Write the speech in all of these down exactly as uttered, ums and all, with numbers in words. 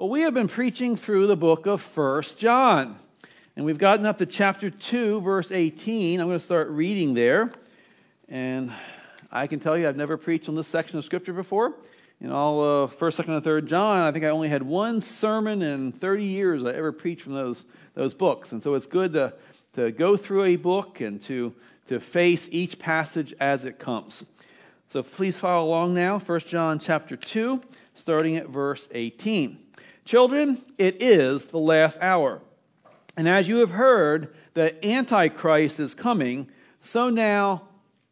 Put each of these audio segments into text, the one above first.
Well, we have been preaching through the book of First John, and we've gotten up to chapter two, verse eighteen. I'm going to start reading there, and I can tell you I've never preached on this section of Scripture before. In all of First, Second, and Third John, I think I only had one sermon in thirty years I ever preached from those those books, and so it's good to to go through a book and to to face each passage as it comes. So please follow along now. First John chapter two, starting at verse eighteen. Children, it is the last hour. And as you have heard that Antichrist is coming, so now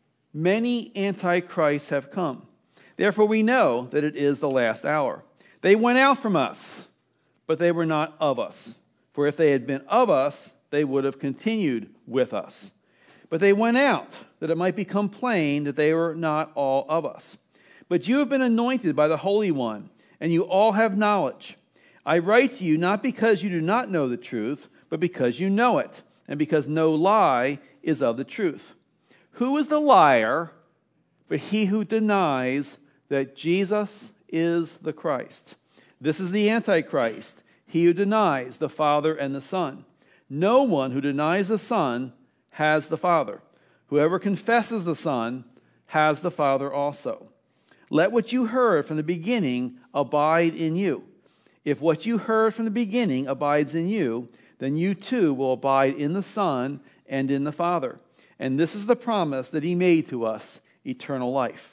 many Antichrists have come. Therefore we know that it is the last hour. They went out from us, but they were not of us. For if they had been of us, they would have continued with us. But they went out, that it might become plain that they were not all of us. But you have been anointed by the Holy One, and you all have knowledge. I write to you not because you do not know the truth, but because you know it, and because no lie is of the truth. Who is the liar but he who denies that Jesus is the Christ? This is the Antichrist, he who denies the Father and the Son. No one who denies the Son has the Father. Whoever confesses the Son has the Father also. Let what you heard from the beginning abide in you. If what you heard from the beginning abides in you, then you too will abide in the Son and in the Father. And this is the promise that he made to us, eternal life.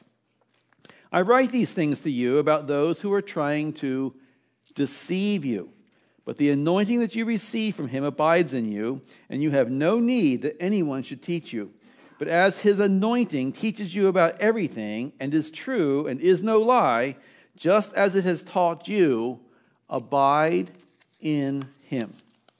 I write these things to you about those who are trying to deceive you. But the anointing that you receive from him abides in you, and you have no need that anyone should teach you. But as his anointing teaches you about everything, and is true and is no lie, just as it has taught you, abide in him.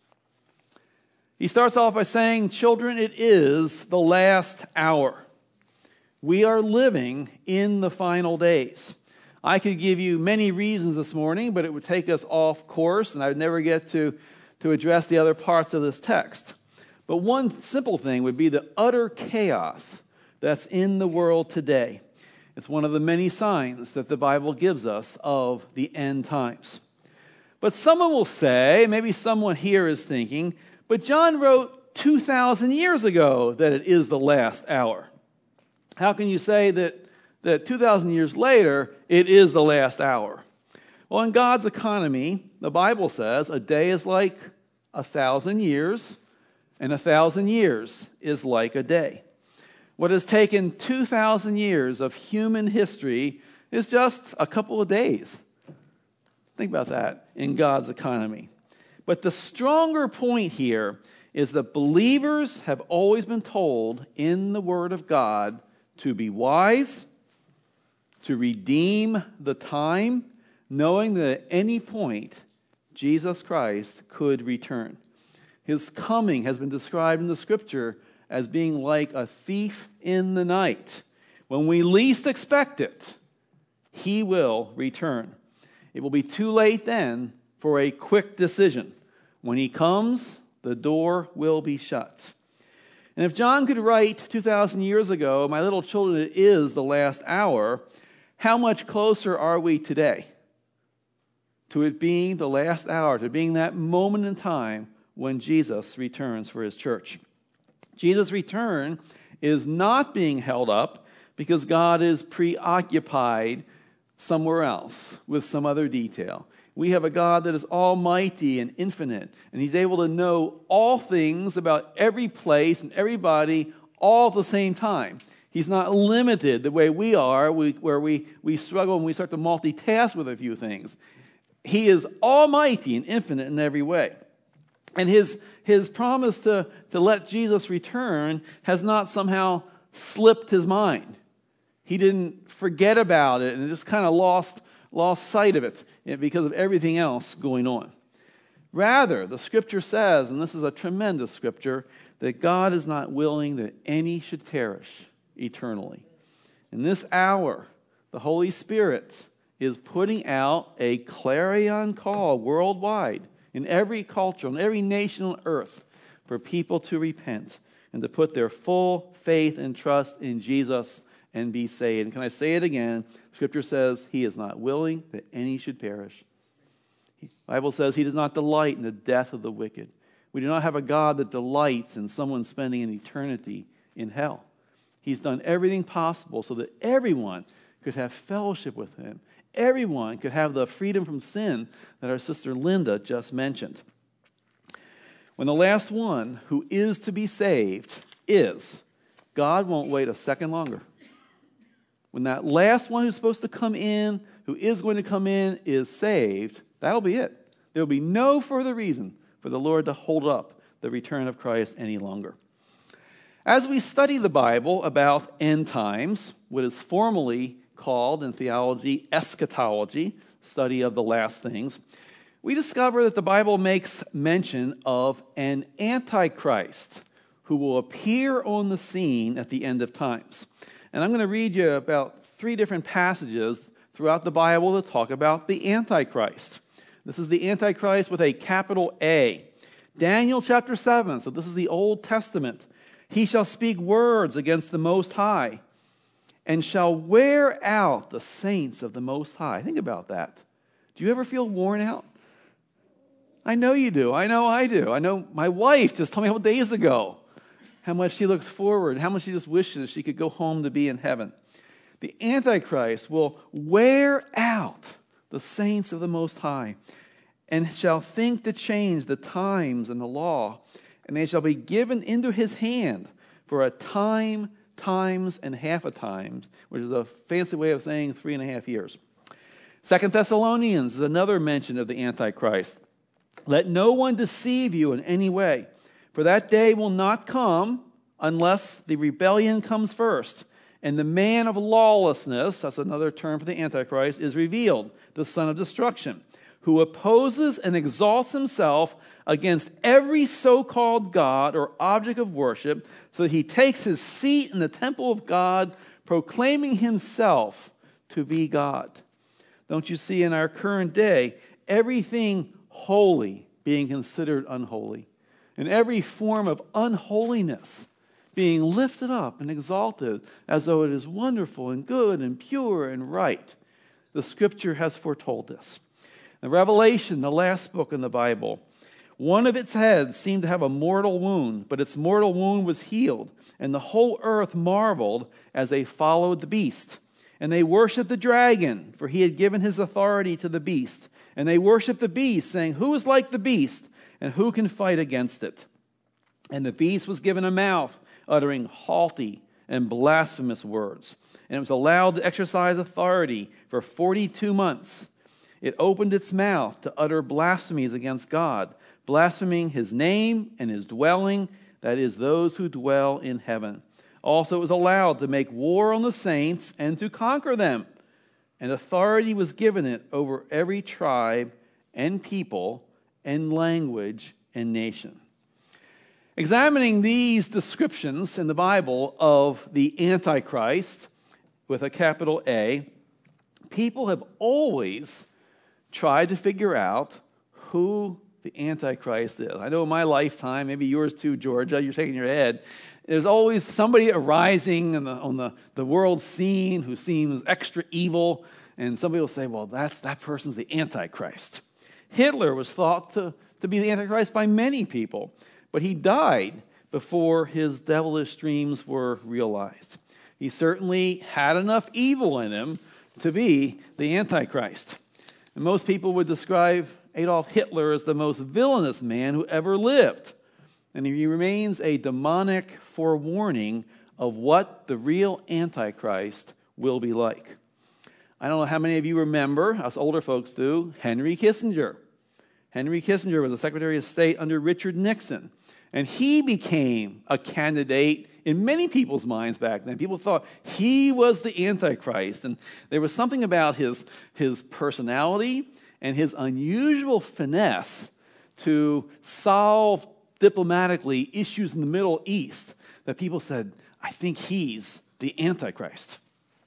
He starts off by saying, children, it is the last hour. We are living in the final days. I could give you many reasons this morning, but it would take us off course, and I would never get to, to address the other parts of this text. But one simple thing would be the utter chaos that's in the world today. It's one of the many signs that the Bible gives us of the end times. But someone will say, maybe someone here is thinking, but John wrote two thousand years ago that it is the last hour. How can you say that, that two thousand years later, it is the last hour? Well, in God's economy, the Bible says a day is like a thousand years, and a thousand years is like a day. What has taken two thousand years of human history is just a couple of days. Think about that in God's economy. But the stronger point here is that believers have always been told in the Word of God to be wise, to redeem the time, knowing that at any point Jesus Christ could return. His coming has been described in the Scripture as being like a thief in the night. When we least expect it, he will return. It will be too late then for a quick decision. When he comes, the door will be shut. And if John could write two thousand years ago, my little children, it is the last hour, how much closer are we today to it being the last hour, to being that moment in time when Jesus returns for his church? Jesus' return is not being held up because God is preoccupied somewhere else with some other detail. We have a God that is almighty and infinite, and he's able to know all things about every place and everybody all at the same time. He's not limited the way we are, we, where we, we struggle and we start to multitask with a few things. He is almighty and infinite in every way. And his, his promise to, to let Jesus return has not somehow slipped his mind. He didn't forget about it and just kind of lost, lost sight of it because of everything else going on. Rather, the Scripture says, and this is a tremendous Scripture, that God is not willing that any should perish eternally. In this hour, the Holy Spirit is putting out a clarion call worldwide in every culture, in every nation on earth, for people to repent and to put their full faith and trust in Jesus and be saved. And can I say it again? Scripture says he is not willing that any should perish. The Bible says he does not delight in the death of the wicked. We do not have a God that delights in someone spending an eternity in hell. He's done everything possible so that everyone could have fellowship with him. Everyone could have the freedom from sin that our sister Linda just mentioned. When the last one who is to be saved is, God won't wait a second longer. When that last one who's supposed to come in, who is going to come in, is saved, that'll be it. There will be no further reason for the Lord to hold up the return of Christ any longer. As we study the Bible about end times, what is formally called in theology eschatology, study of the last things, we discover that the Bible makes mention of an antichrist who will appear on the scene at the end of times. And I'm going to read you about three different passages throughout the Bible that talk about the antichrist. This is the antichrist with a capital A. Daniel chapter seven, so this is the Old Testament. He shall speak words against the Most High, and shall wear out the saints of the Most High. Think about that. Do you ever feel worn out? I know you do. I know I do. I know my wife just told me a couple days ago how much she looks forward, how much she just wishes she could go home to be in heaven. The Antichrist will wear out the saints of the Most High, and shall think to change the times and the law, and they shall be given into his hand for a time, times, and half a times, which is a fancy way of saying three and a half years. Second Thessalonians is another mention of the Antichrist. Let no one deceive you in any way, for that day will not come unless the rebellion comes first, and the man of lawlessness, that's another term for the Antichrist, is revealed, the son of destruction, who opposes and exalts himself against every so-called God or object of worship, so that he takes his seat in the temple of God, proclaiming himself to be God. Don't you see in our current day, everything holy being considered unholy, and every form of unholiness being lifted up and exalted as though it is wonderful and good and pure and right. The Scripture has foretold this. In Revelation, the last book in the Bible, one of its heads seemed to have a mortal wound, but its mortal wound was healed, and the whole earth marveled as they followed the beast. And they worshiped the dragon, for he had given his authority to the beast. And they worshiped the beast, saying, "Who is like the beast, and who can fight against it?" And the beast was given a mouth, uttering haughty and blasphemous words. And it was allowed to exercise authority for forty-two months. It opened its mouth to utter blasphemies against God, blaspheming his name and his dwelling, that is, those who dwell in heaven. Also, it was allowed to make war on the saints and to conquer them. And authority was given it over every tribe and people and language and nation. Examining these descriptions in the Bible of the Antichrist with a capital A, people have always tried to figure out who the Antichrist is. I know in my lifetime, maybe yours too, Georgia, you're shaking your head. There's always somebody arising on the, on the, the world scene who seems extra evil, and somebody will say, well, that's, that person's the Antichrist. Hitler was thought to, to be the Antichrist by many people, but he died before his devilish dreams were realized. He certainly had enough evil in him to be the Antichrist. And most people would describe Adolf Hitler as the most villainous man who ever lived. And he remains a demonic forewarning of what the real Antichrist will be like. I don't know how many of you remember, us older folks do, Henry Kissinger. Henry Kissinger was the Secretary of State under Richard Nixon. And he became a candidate in many people's minds back then. People thought he was the Antichrist. And there was something about his, his personality and his unusual finesse to solve diplomatically issues in the Middle East that people said, I think he's the Antichrist.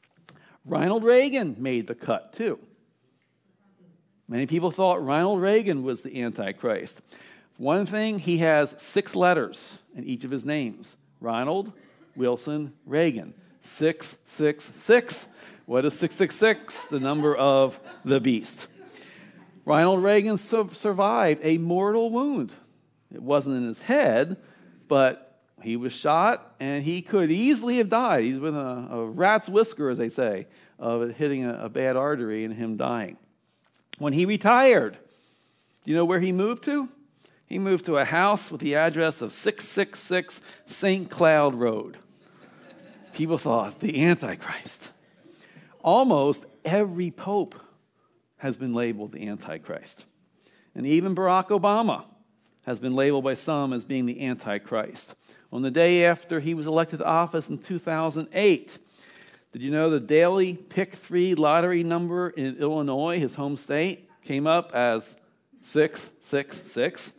Ronald Reagan made the cut too. Many people thought Ronald Reagan was the Antichrist. One thing, he has six letters in each of his names. Ronald, Wilson, Reagan. six six six. What is six six six? The number of the beast. Ronald Reagan su- survived a mortal wound. It wasn't in his head, but he was shot, and he could easily have died. He's within a, a rat's whisker, as they say, of it hitting a, a bad artery and him dying. When he retired, do you know where he moved to? He moved to a house with the address of six six six Saint Cloud Road. People thought, the Antichrist. Almost every pope has been labeled the Antichrist. And even Barack Obama has been labeled by some as being the Antichrist. On the day after he was elected to office in two thousand eight, did you know the daily pick three lottery number in Illinois, his home state, came up as six six six?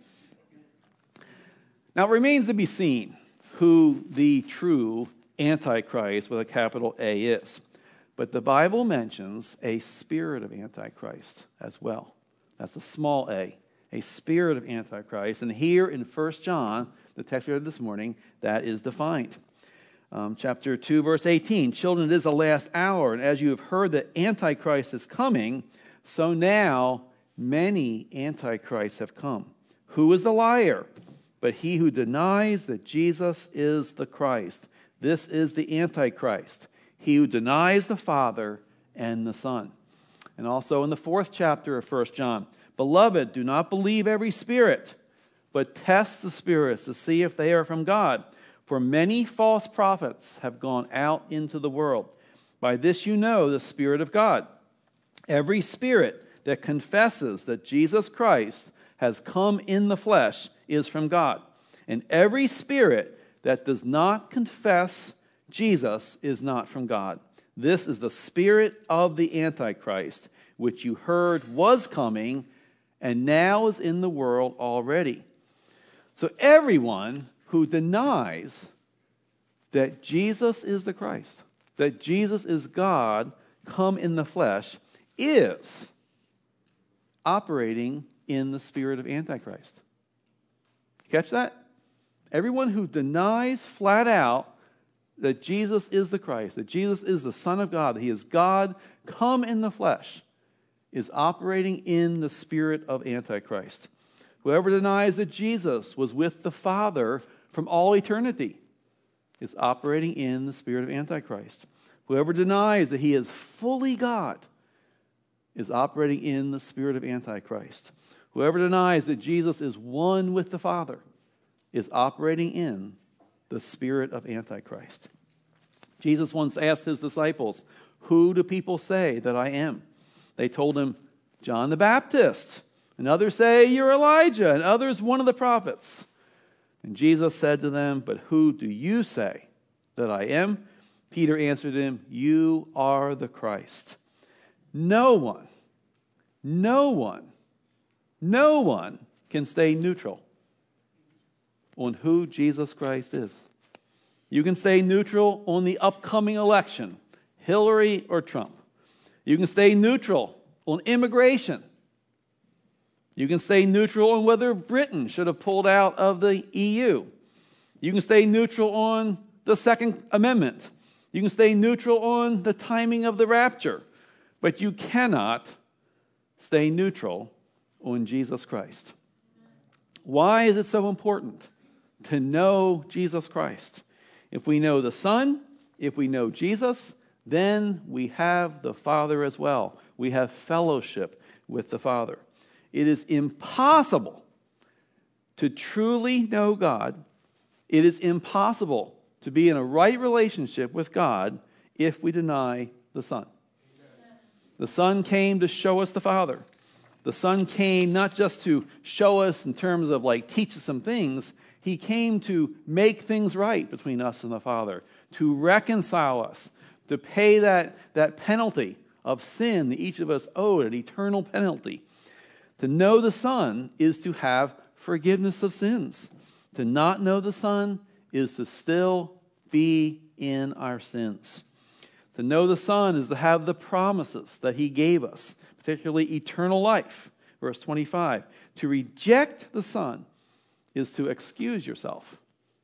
Now, it remains to be seen who the true Antichrist with a capital A is. But the Bible mentions a spirit of Antichrist as well. That's a small a, a spirit of Antichrist. And here in First John, the text we read this morning, that is defined. Um, chapter two, verse eighteen, children, it is the last hour, and as you have heard that Antichrist is coming, so now many Antichrists have come. Who is the liar? But he who denies that Jesus is the Christ. This is the Antichrist, he who denies the Father and the Son. And also in the fourth chapter of First John, beloved, do not believe every spirit, but test the spirits to see if they are from God. For many false prophets have gone out into the world. By this you know the Spirit of God. Every spirit that confesses that Jesus Christ has come in the flesh is from God. And every spirit that does not confess Jesus is not from God. This is the spirit of the Antichrist, which you heard was coming and now is in the world already. So everyone who denies that Jesus is the Christ, that Jesus is God come in the flesh, is operating in the spirit of Antichrist. Catch that? Everyone who denies flat out that Jesus is the Christ, that Jesus is the Son of God, that he is God come in the flesh, is operating in the spirit of Antichrist. Whoever denies that Jesus was with the Father from all eternity is operating in the spirit of Antichrist. Whoever denies that he is fully God is operating in the spirit of Antichrist. Whoever denies that Jesus is one with the Father is operating in the spirit of Antichrist. Jesus once asked his disciples, who do people say that I am? They told him, John the Baptist. And others say, you're Elijah. And others, one of the prophets. And Jesus said to them, but who do you say that I am? Peter answered him, you are the Christ. No one, no one, no one can stay neutral on who Jesus Christ is. You can stay neutral on the upcoming election, Hillary or Trump. You can stay neutral on immigration. You can stay neutral on whether Britain should have pulled out of the E U. You can stay neutral on the Second Amendment. You can stay neutral on the timing of the rapture. But you cannot stay neutral on Jesus Christ. Why is it so important to know Jesus Christ? If we know the Son, if we know Jesus, then we have the Father as well. We have fellowship with the Father. It is impossible to truly know God. It is impossible to be in a right relationship with God if we deny the Son. The Son came to show us the Father. The Son came not just to show us in terms of like teach us some things. He came to make things right between us and the Father, to reconcile us, to pay that, that penalty of sin that each of us owed, an eternal penalty. To know the Son is to have forgiveness of sins. To not know the Son is to still be in our sins. To know the Son is to have the promises that he gave us, particularly eternal life. Verse twenty-five. To reject the Son is to excuse yourself.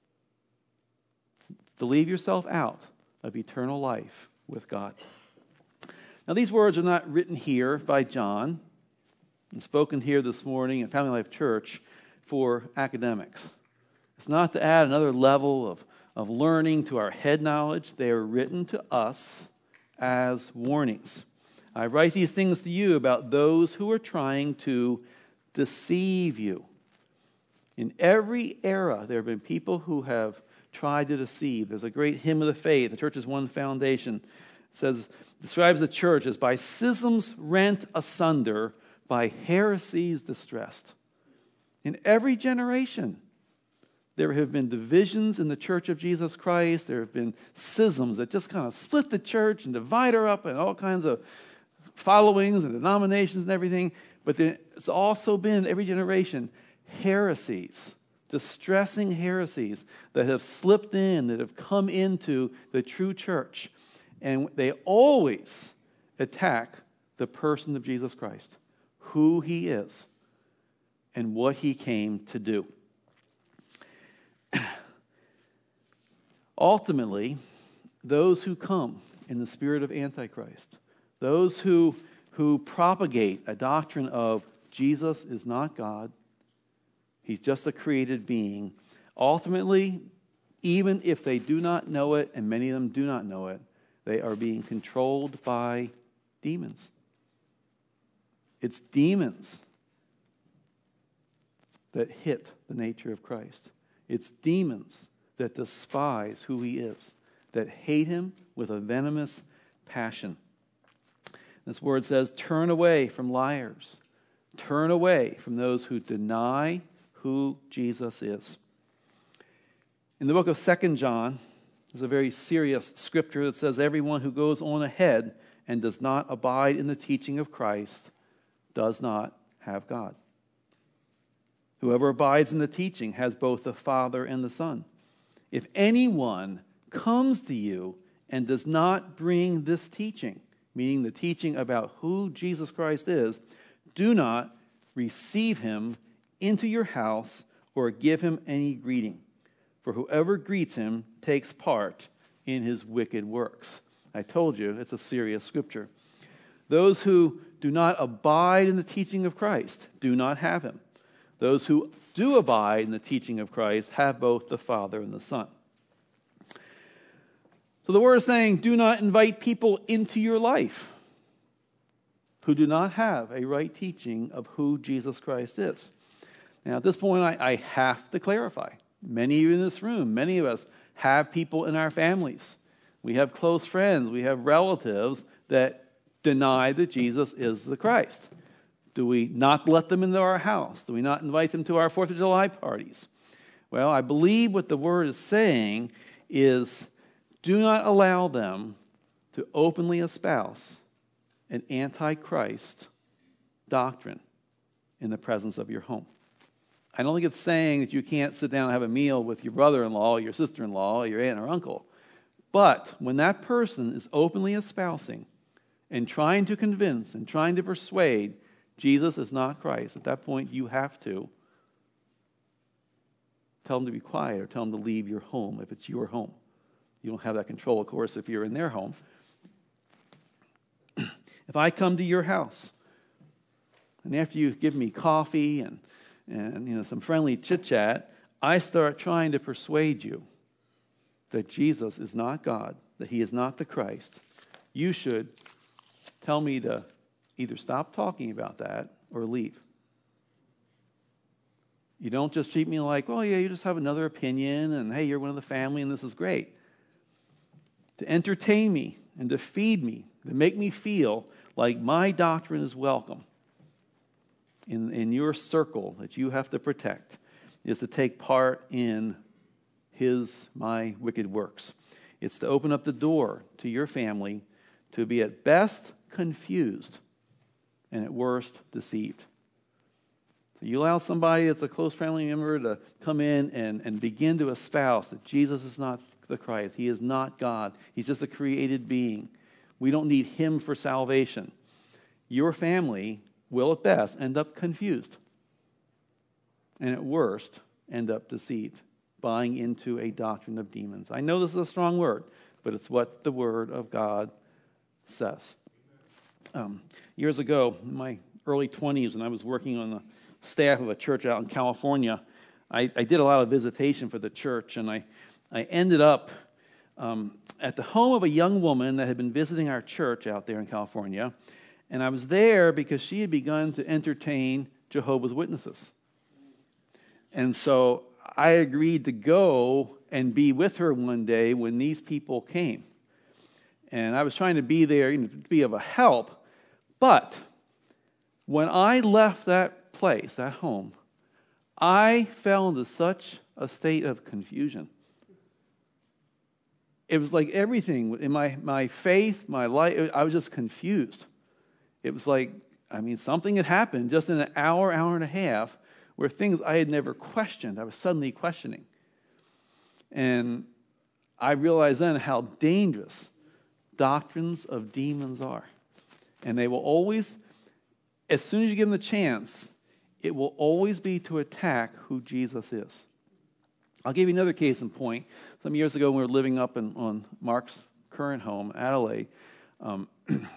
To leave yourself out of eternal life with God. Now, these words are not written here by John and spoken here this morning at Family Life Church for academics. It's not to add another level of, of learning to our head knowledge. They are written to us as warnings. I write these things to you about those who are trying to deceive you. In every era, there have been people who have tried to deceive. There's a great hymn of the faith, the church's one foundation. It says, describes the church as by schisms rent asunder, by heresies distressed. In every generation, there have been divisions in the church of Jesus Christ. There have been schisms that just kind of split the church and divide her up and all kinds of followings and denominations and everything. But there's also been, in every generation, heresies, distressing heresies that have slipped in, that have come into the true church. And they always attack the person of Jesus Christ, who he is, and what he came to do. Ultimately, those who come in the spirit of Antichrist, those who, who propagate a doctrine of Jesus is not God, he's just a created being, ultimately, even if they do not know it, and many of them do not know it, they are being controlled by demons. It's demons that hit the nature of Christ. It's demons that despise who he is, that hate him with a venomous passion. This word says, turn away from liars. Turn away from those who deny who Jesus is. In the book of Second John, there's a very serious scripture that says, everyone who goes on ahead and does not abide in the teaching of Christ does not have God. Whoever abides in the teaching has both the Father and the Son. If anyone comes to you and does not bring this teaching, meaning the teaching about who Jesus Christ is, do not receive him into your house or give him any greeting. For whoever greets him takes part in his wicked works. I told you, it's a serious scripture. Those who do not abide in the teaching of Christ do not have him. Those who do abide in the teaching of Christ have both the Father and the Son. So the word is saying, do not invite people into your life who do not have a right teaching of who Jesus Christ is. Now, at this point, I, I have to clarify. Many of you in this room, many of us have people in our families. We have close friends. We have relatives that deny that Jesus is the Christ. Do we not let them into our house? Do we not invite them to our fourth of July parties? Well, I believe what the word is saying is do not allow them to openly espouse an antichrist doctrine in the presence of your home. I don't think it's saying that you can't sit down and have a meal with your brother-in-law, your sister-in-law, your aunt or uncle. But when that person is openly espousing and trying to convince and trying to persuade Jesus is not Christ, at that point you have to tell them to be quiet or tell them to leave your home if it's your home. You don't have that control, of course, if you're in their home. If I come to your house and after you give me coffee and, and you know some friendly chit-chat, I start trying to persuade you that Jesus is not God, that he is not the Christ, you should tell me to either stop talking about that or leave. You don't just treat me like, oh yeah, you just have another opinion and hey, you're one of the family and this is great. To entertain me and to feed me, to make me feel like my doctrine is welcome in, in your circle that you have to protect is to take part in his, my wicked works. It's to open up the door to your family to be at best confused and at worst deceived. So you allow somebody that's a close family member to come in and, and begin to espouse that Jesus is not the Christ. He is not God. He's just a created being. We don't need him for salvation. Your family will at best end up confused and at worst end up deceived, buying into a doctrine of demons. I know this is a strong word, but it's what the Word of God says. Um, years ago, my early twenties, and I was working on the staff of a church out in California. I, I did a lot of visitation for the church, and I, I ended up um, at the home of a young woman that had been visiting our church out there in California, and I was there because she had begun to entertain Jehovah's Witnesses. And so I agreed to go and be with her one day when these people came. And I was trying to be there, you know, to be of a help. But when I left that place, that home, I fell into such a state of confusion. It was like everything in my, my faith, my life, I was just confused. It was like, I mean, something had happened just in an hour, hour and a half, where things I had never questioned, I was suddenly questioning. And I realized then how dangerous doctrines of demons are. And they will always, as soon as you give them the chance, it will always be to attack who Jesus is. I'll give you another case in point. Some years ago, when we were living up in, on Mark's current home, Adelaide, um,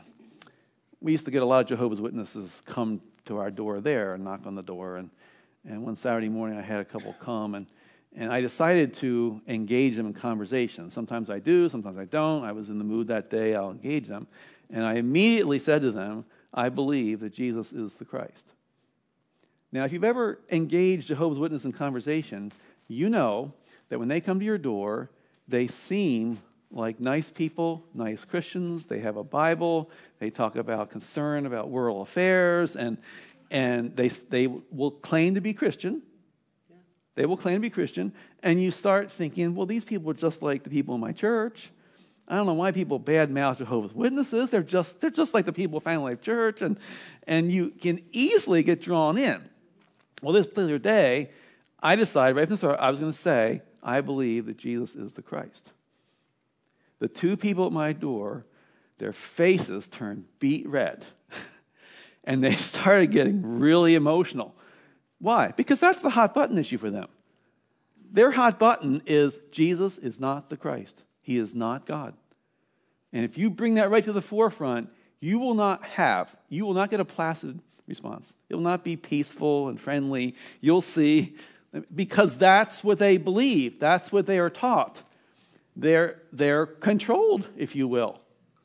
we used to get a lot of Jehovah's Witnesses come to our door there and knock on the door. And, and one Saturday morning, I had a couple come, and, and I decided to engage them in conversation. Sometimes I do, sometimes I don't. I was in the mood that day, I'll engage them. And I immediately said to them, I believe that Jesus is the Christ. Now, if you've ever engaged Jehovah's Witnesses in conversation, you know that when they come to your door, they seem like nice people, nice Christians. They have a Bible. They talk about concern about world affairs, and and they they will claim to be Christian. Yeah. They will claim to be Christian, and you start thinking, well, these people are just like the people in my church. I don't know why people badmouth Jehovah's Witnesses. They're just they're just like the people of Family Life Church, and and you can easily get drawn in. Well, this particular day, I decided right from the start I was going to say, I believe that Jesus is the Christ. The two people at my door, their faces turned beet red. And they started getting really emotional. Why? Because that's the hot button issue for them. Their hot button is Jesus is not the Christ. He is not God. And if you bring that right to the forefront, you will not have, you will not get a placid response. It will not be peaceful and friendly. You'll see, because that's what they believe. That's what they are taught. They're, they're controlled, if you will.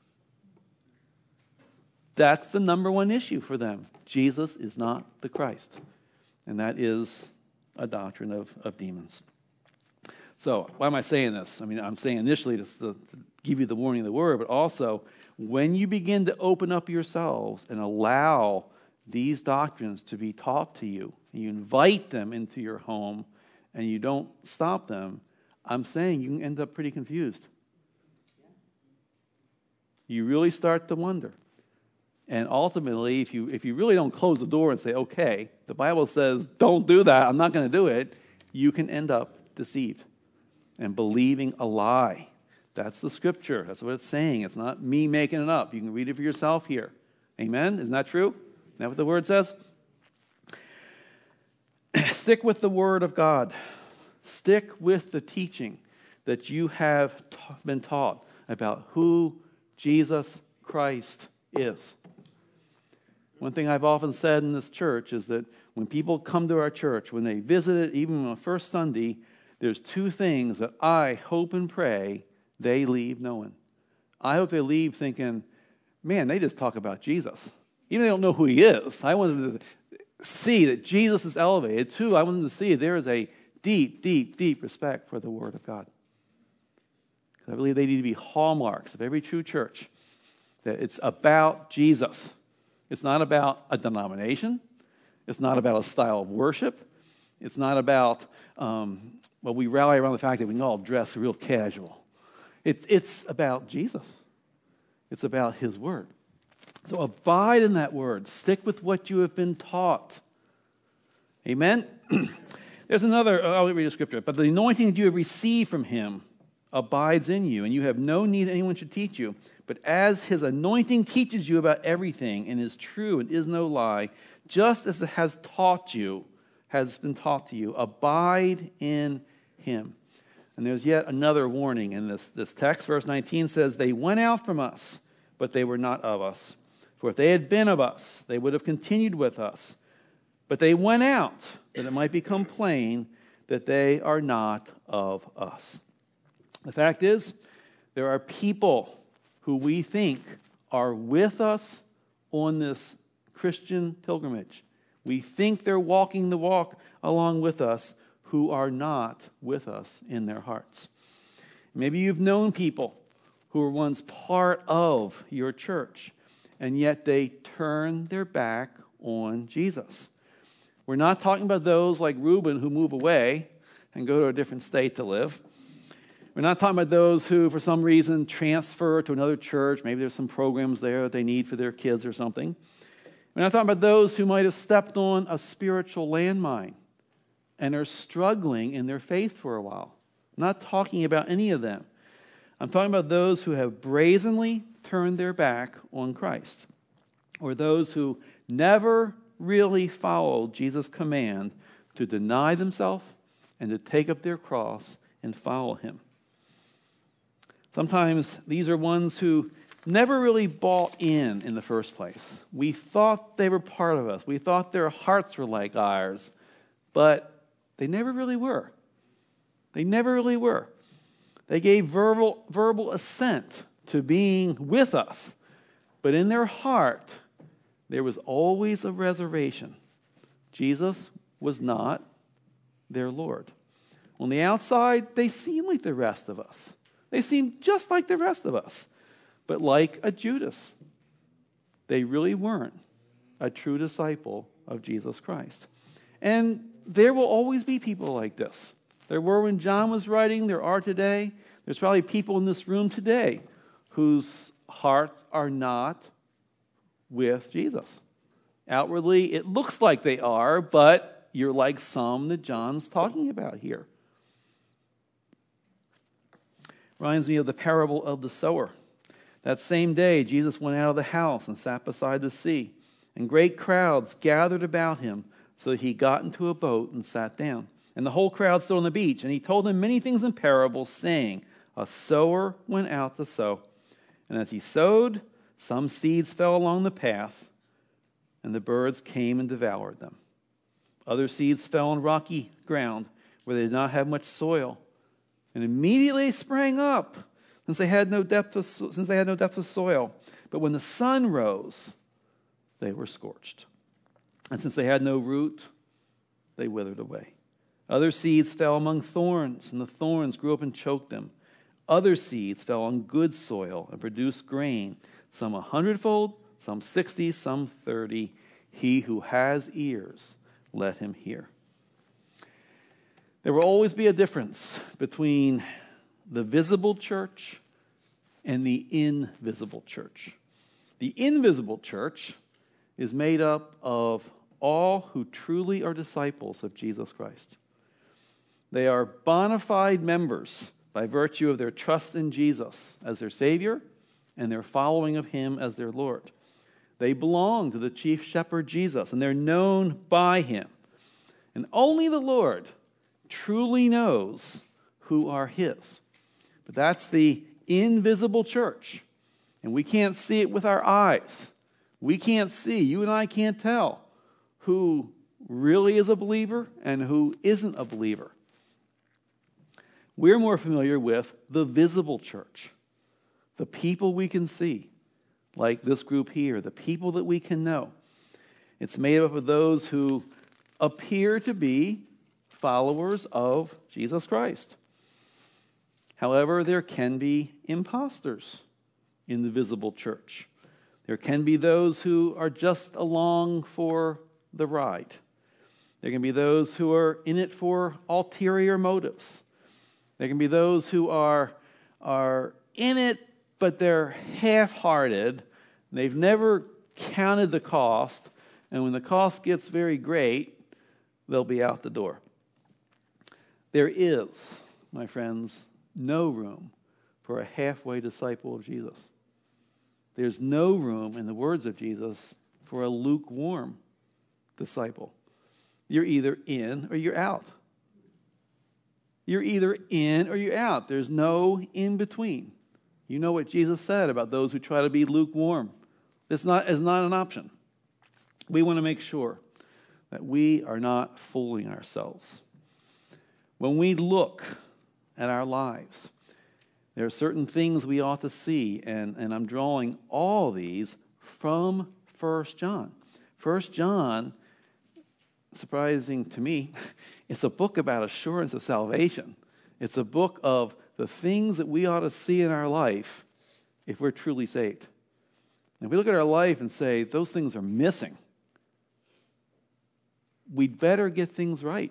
That's the number one issue for them. Jesus is not the Christ. And that is a doctrine of, of demons. So, why am I saying this? I mean, I'm saying initially to, to give you the warning of the word, but also when you begin to open up yourselves and allow these doctrines to be taught to you, and you invite them into your home, and you don't stop them, I'm saying you can end up pretty confused. You really start to wonder. And ultimately, if you if you really don't close the door and say, okay, the Bible says don't do that, I'm not going to do it, you can end up deceived and believing a lie. That's the scripture. That's what it's saying. It's not me making it up. You can read it for yourself here. Amen? Isn't that true? Isn't that what the word says? Stick with the word of God. Stick with the teaching that you have ta- been taught about who Jesus Christ is. One thing I've often said in this church is that when people come to our church, when they visit it, even on the first Sunday, there's two things that I hope and pray they leave knowing. I hope they leave thinking, man, they just talk about Jesus. Even if they don't know who he is, I want them to see that Jesus is elevated. Two, I want them to see there is a deep, deep, deep respect for the Word of God. Because I believe they need to be hallmarks of every true church. That it's about Jesus. It's not about a denomination. It's not about a style of worship. It's not about, um, well, we rally around the fact that we can all dress real casual. It's, it's about Jesus. It's about his Word. So abide in that Word. Stick with what you have been taught. Amen? There's another, I'll read a scripture. But the anointing that you have received from him abides in you, and you have no need that anyone should teach you. But as his anointing teaches you about everything and is true and is no lie, just as it has taught you, has been taught to you, abide in him. And there's yet another warning in this, this text. Verse nineteen says, they went out from us, but they were not of us. For For if they had been of us, they would have continued with us. But they went out, that it might become plain that they are not of us. The fact is, there are people who we think are with us on this Christian pilgrimage. We think they're walking the walk along with us, who are not with us in their hearts. Maybe you've known people who were once part of your church, and yet they turn their back on Jesus. We're not talking about those like Reuben who move away and go to a different state to live. We're not talking about those who, for some reason, transfer to another church. Maybe there's some programs there that they need for their kids or something. We're not talking about those who might have stepped on a spiritual landmine and are struggling in their faith for a while. I'm not talking about any of them. I'm talking about those who have brazenly turned their back on Christ, or those who never really followed Jesus' command to deny themselves and to take up their cross and follow him. Sometimes these are ones who never really bought in in the first place. We thought they were part of us. We thought their hearts were like ours, but they never really were. They never really were. They gave verbal, verbal assent to being with us, but in their heart, there was always a reservation. Jesus was not their Lord. On the outside, they seemed like the rest of us. They seemed just like the rest of us, but like a Judas. They really weren't a true disciple of Jesus Christ. And there will always be people like this. There were when John was writing, there are today. There's probably people in this room today whose hearts are not with Jesus. Outwardly, it looks like they are, but you're like some that John's talking about here. Reminds me of the parable of the sower. That same day, Jesus went out of the house and sat beside the sea, and great crowds gathered about him, so that he got into a boat and sat down. And the whole crowd stood on the beach, and he told them many things in parables, saying, a sower went out to sow. And as he sowed, some seeds fell along the path, and the birds came and devoured them. Other seeds fell on rocky ground, where they did not have much soil, and immediately sprang up, since they had no depth of, since they had no depth of soil. But when the sun rose, they were scorched. And since they had no root, they withered away. Other seeds fell among thorns, and the thorns grew up and choked them. Other seeds fell on good soil and produced grain, some a hundredfold, some sixty, some thirty. He who has ears, let him hear. There will always be a difference between the visible church and the invisible church. The invisible church is made up of all who truly are disciples of Jesus Christ. They are bona fide members by virtue of their trust in Jesus as their Savior and their following of him as their Lord. They belong to the chief shepherd Jesus, and they're known by him. And only the Lord truly knows who are his. But that's the invisible church, and we can't see it with our eyes. We can't see, you and I can't tell who really is a believer and who isn't a believer. We're more familiar with the visible church, the people we can see, like this group here, the people that we can know. It's made up of those who appear to be followers of Jesus Christ. However, there can be imposters in the visible church. There can be those who are just along for the ride. There can be those who are in it for ulterior motives. There can be those who are, are in it, but they're half-hearted. They've never counted the cost, and when the cost gets very great, they'll be out the door. There is, my friends, no room for a halfway disciple of Jesus. There's no room, in the words of Jesus, for a lukewarm disciple. You're either in or you're out. You're either in or you're out. There's no in between. You know what Jesus said about those who try to be lukewarm It's not, it's not an option. We want to make sure that we are not fooling ourselves. When we look at our lives, there are certain things we ought to see, and, and I'm drawing all these from First John. First John, surprising to me, it's a book about assurance of salvation. It's a book of the things that we ought to see in our life if we're truly saved. If we look at our life and say, those things are missing, we'd better get things right.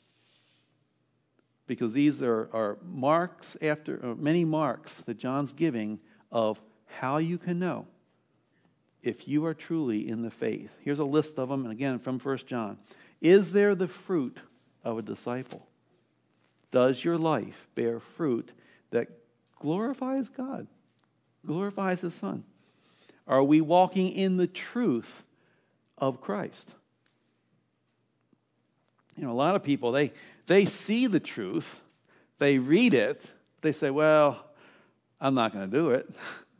Because these are, are marks after, uh, many marks that John's giving of how you can know if you are truly in the faith. Here's a list of them, and again, from First John. Is there the fruit of a disciple? Does your life bear fruit that glorifies God, glorifies His Son? Are we walking in the truth of Christ? You know, a lot of people, they, they see the truth, they read it, they say, well, I'm not going to do it.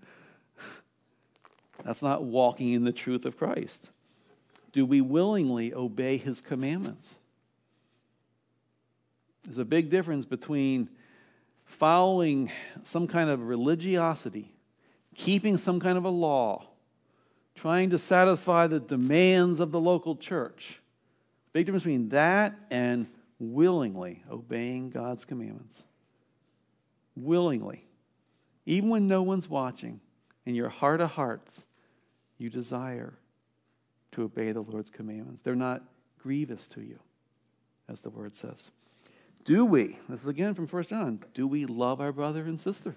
That's not walking in the truth of Christ. Do we willingly obey His commandments? There's a big difference between following some kind of religiosity, keeping some kind of a law, trying to satisfy the demands of the local church. Big difference between that and willingly obeying God's commandments. Willingly. Even when no one's watching, in your heart of hearts, you desire to obey the Lord's commandments. They're not grievous to you, as the word says. Do we, this is again from First John, do we love our brother and sister?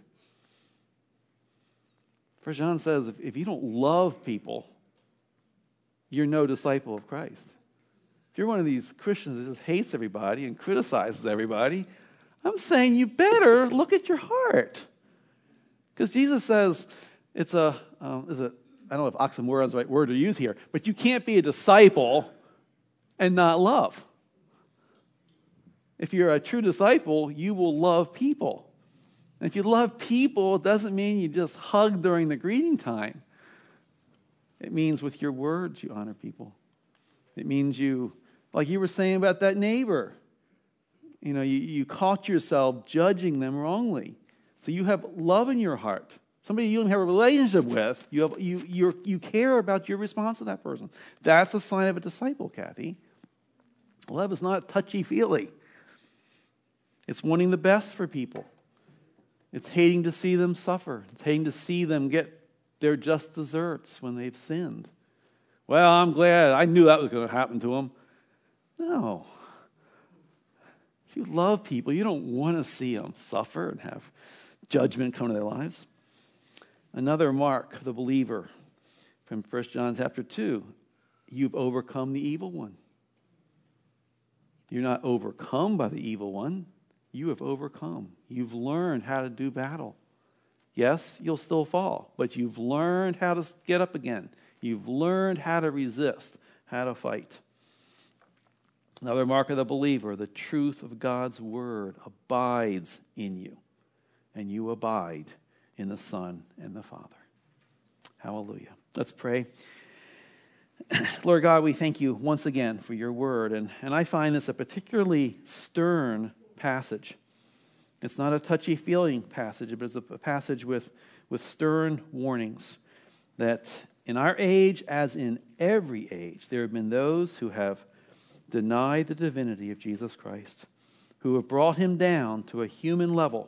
First John says, if, if you don't love people, you're no disciple of Christ. If you're one of these Christians that just hates everybody and criticizes everybody, I'm saying you better look at your heart. Because Jesus says, it's a, um, is it, I don't know if oxymoron is the right word to use here, but you can't be a disciple and not love. If you're a true disciple, you will love people. And if you love people, it doesn't mean you just hug during the greeting time. It means with your words you honor people. It means you, like you were saying about that neighbor, you know, you, you caught yourself judging them wrongly. So you have love in your heart. Somebody you don't have a relationship with, you have, you you you care about your response to that person. That's a sign of a disciple, Kathy. Love is not touchy-feely. It's wanting the best for people. It's hating to see them suffer. It's hating to see them get their just desserts when they've sinned. Well, I'm glad. I knew that was going to happen to them. No. If you love people, you don't want to see them suffer and have judgment come to their lives. Another mark of the believer from First John chapter two, you've overcome the evil one. You're not overcome by the evil one. You have overcome. You've learned how to do battle. Yes, you'll still fall, but you've learned how to get up again. You've learned how to resist, how to fight. Another mark of the believer, the truth of God's word abides in you, and you abide in the Son and the Father. Hallelujah. Let's pray. Lord God, we thank you once again for your word, and, and I find this a particularly stern passage. It's not a touchy-feely passage, but it's a passage with, with stern warnings that in our age, as in every age, there have been those who have denied the divinity of Jesus Christ, who have brought him down to a human level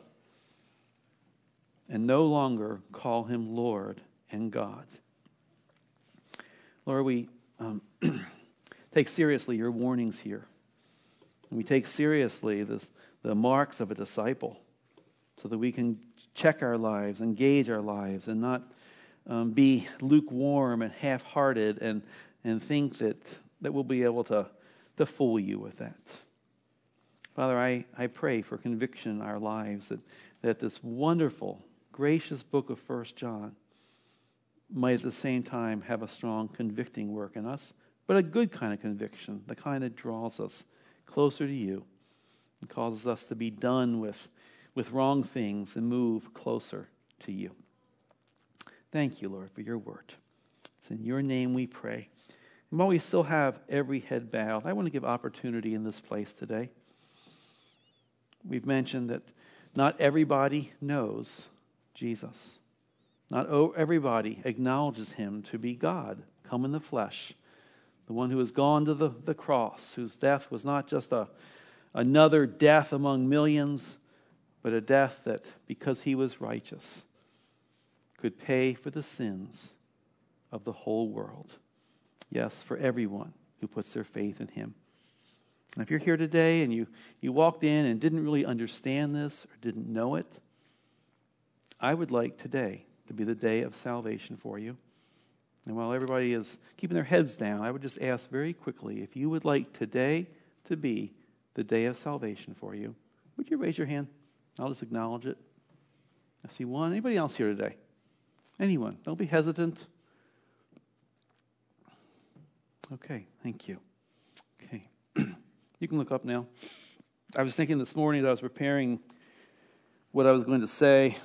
and no longer call him Lord and God. Lord, we um, take seriously your warnings here. And we take seriously the, the marks of a disciple so that we can check our lives, engage our lives, and not um, be lukewarm and half-hearted and, and think that, that we'll be able to, to fool you with that. Father, I, I pray for conviction in our lives that, that this wonderful, gracious book of First John might at the same time have a strong convicting work in us, but a good kind of conviction, the kind that draws us closer to you and causes us to be done with, with wrong things and move closer to you. Thank you, Lord, for your word. It's in your name we pray. And while we still have every head bowed, I want to give opportunity in this place today. We've mentioned that not everybody knows Jesus. Not everybody acknowledges him to be God, come in the flesh, the one who has gone to the, the cross, whose death was not just a, another death among millions, but a death that, because he was righteous, could pay for the sins of the whole world. Yes, for everyone who puts their faith in him. And if you're here today and you, you walked in and didn't really understand this or didn't know it, I would like today to be the day of salvation for you. And while everybody is keeping their heads down, I would just ask very quickly, if you would like today to be the day of salvation for you, would you raise your hand? I'll just acknowledge it. I see one. Anybody else here today? Anyone? Don't be hesitant. Okay, thank you. Okay, you can look up now. I was thinking this morning that I was preparing what I was going to say.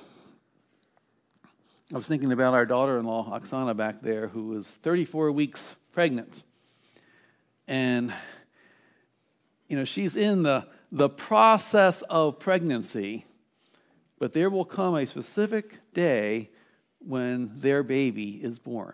I was thinking about our daughter-in-law, Oksana, back there, who was thirty-four weeks pregnant. And, you know, she's in the, the process of pregnancy, but there will come a specific day when their baby is born.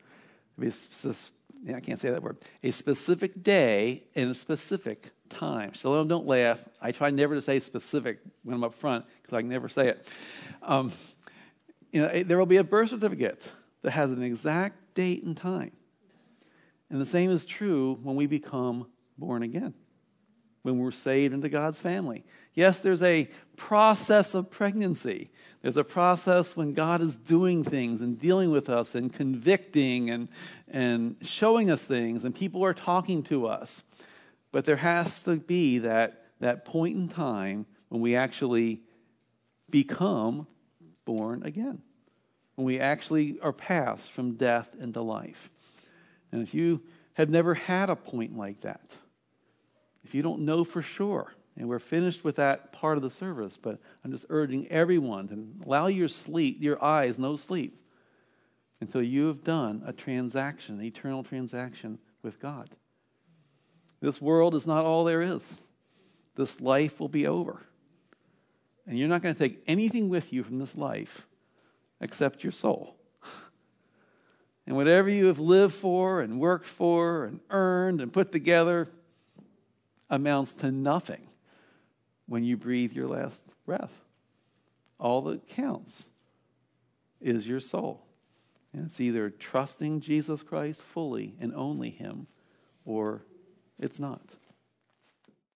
Yeah, I can't say that word. A specific day and a specific time. Shalom, don't laugh. I try never to say specific when I'm up front because I can never say it. Um, you know, there will be a birth certificate that has an exact date and time. And the same is true when we become born again, when we're saved into God's family. Yes, there's a process of pregnancy. There's a process when God is doing things and dealing with us and convicting and, and showing us things, and people are talking to us. But there has to be that, that point in time when we actually become born again, when we actually are passed from death into life. And if you have never had a point like that, if you don't know for sure, and we're finished with that part of the service, but I'm just urging everyone to allow your sleep, your eyes no sleep, until you have done a transaction, an eternal transaction with God. This world is not all there is. This life will be over. And you're not going to take anything with you from this life except your soul. And whatever you have lived for and worked for and earned and put together amounts to nothing when you breathe your last breath. All that counts is your soul. And it's either trusting Jesus Christ fully and only him, or it's not.